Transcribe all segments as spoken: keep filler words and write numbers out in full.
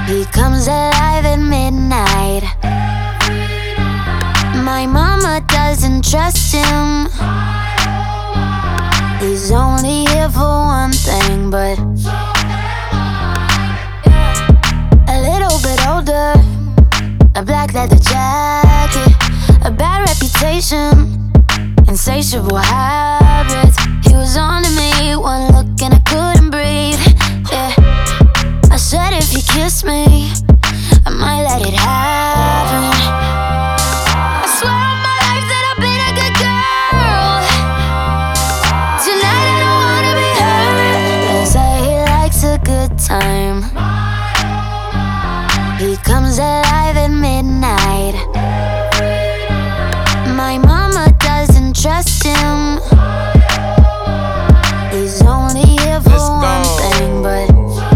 He comes alive at midnight. My mama doesn't trust him. He's only here for one thing, but a little bit older, a black leather jacket, a bad reputation, insatiable habits. He was on to me, one look and I couldn't breathe. Yeah, I said if he kissed me, I might let it happen. I swear on my life that I've been a good girl. Tonight I don't wanna be hurt. They say he likes a good time. He comes alive at midnight. My mama doesn't trust him. He's only here for one thing, but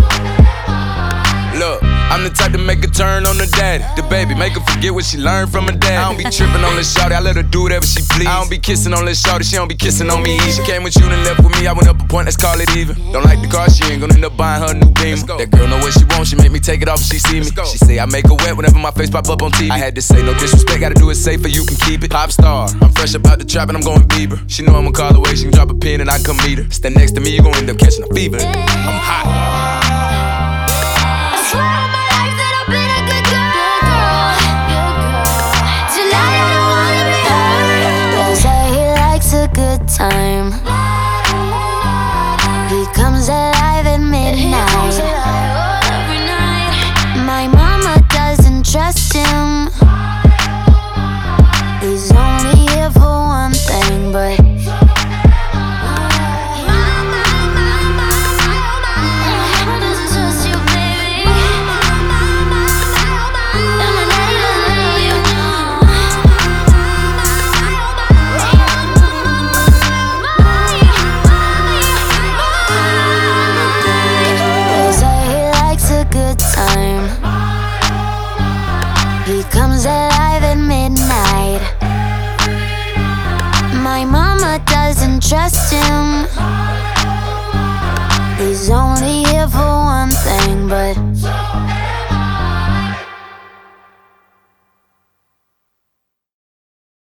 look, I'm the type to make a turn on the daddy. The baby, make her forget what she learned from her dad. I don't be tripping on this shawty, I let her do whatever she please. I don't be kissing on this shawty, she don't be kissing on me. She came with you and left with me, I went up a point, let's call it even. Don't like the car, she ain't gonna end up buying her a new Beamer. That girl know what she wants, she make me take it off if she see me. She say I make her wet whenever my face pop up on T V. I had to say no disrespect, gotta do it safer, you can keep it. Pop star, I'm fresh about the trap and I'm going Bieber. She know I'ma call away, she can drop a pin and I can come meet her. Stand next to me, you gon' end up catching a fever. I'm hot. Good time. He comes alive at midnight. My mama doesn't trust him. He's only here for one thing, but he comes alive at midnight. My mama doesn't trust him. He's only here for one thing, but